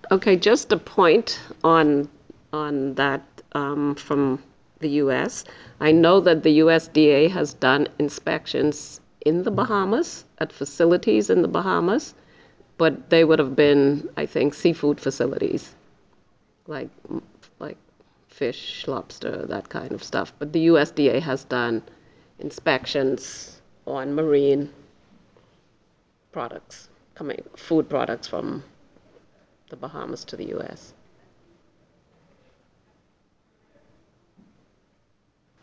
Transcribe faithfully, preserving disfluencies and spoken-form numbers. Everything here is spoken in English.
Okay, just a point on on that um, from the U S. I know that the U S D A has done inspections in the Bahamas, at facilities in the Bahamas, but they would have been, I think, seafood facilities, like like fish, lobster, that kind of stuff. But the U S D A has done inspections on marine products, coming food products from the Bahamas to the U S.